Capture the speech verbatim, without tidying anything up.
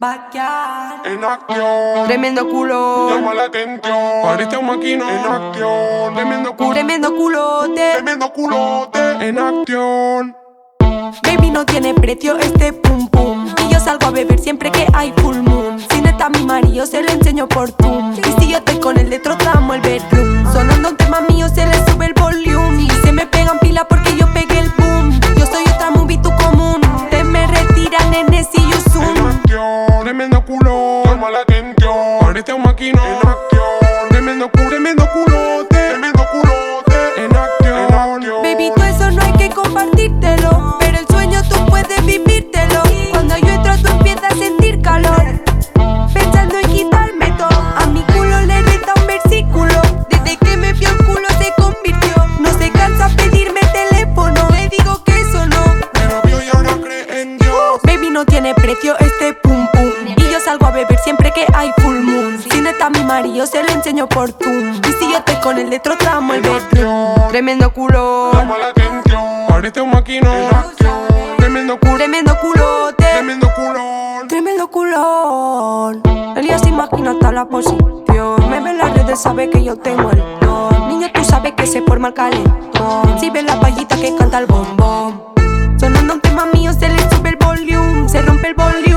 Backyard. En acción, Tremendo culo. llama la atención. Parece un maquino. En acción, tremendo culo. Tremendo culote. Tremendo culote. En acción. Baby, no tiene precio este pum pum. Y yo salgo a beber siempre que hay full moon. Si no está mi marido, se lo enseño por Zoom. Y si yo estoy con el de trozamos el bedroom. Sonando un tema mío, se le sube el volumen. Y se me pegan pila porque yo pegué el boom. Yo soy otra movie, tú común. Te me retiran, nene, si yo En zoom. acción, tremendo culo. Llama la atención. Parece un maquino. En acción, tremendo culo. Tremendo culote. Tremendo culote. En acción, en acción. Baby, todo eso no hay que compartírtelo. Pero el sueño tú puedes vivírtelo. Cuando yo entro tú empiezas a sentir calor. Pensando en quitarme todo. A mi culo le reta un versículo. Desde que me vio el culo se convirtió. No se cansa pedirme teléfono. Le digo que eso no. Pero vio y ahora cree en Dios. Baby, no tiene precio este pum pum. Y yo salgo a beber siempre que hay full moon. Si no está mi marido se lo enseño por Zoom. Y si yo estoy con el de trozamos el bedroom. Tremendo culo. Llama la atención. Parece un maquino. En acción, tremendo culo. Tremendo culote. Tremendo culón. Tremendo culón. Elías imagina hasta la posición. Me ve en las redes, sabe que yo tengo el don. Niño, tú sabes que se forma el calentón. Si ves la payita que canta el bombón. Sonando un tema mío, se le sube el volumen. Se rompe el volumen.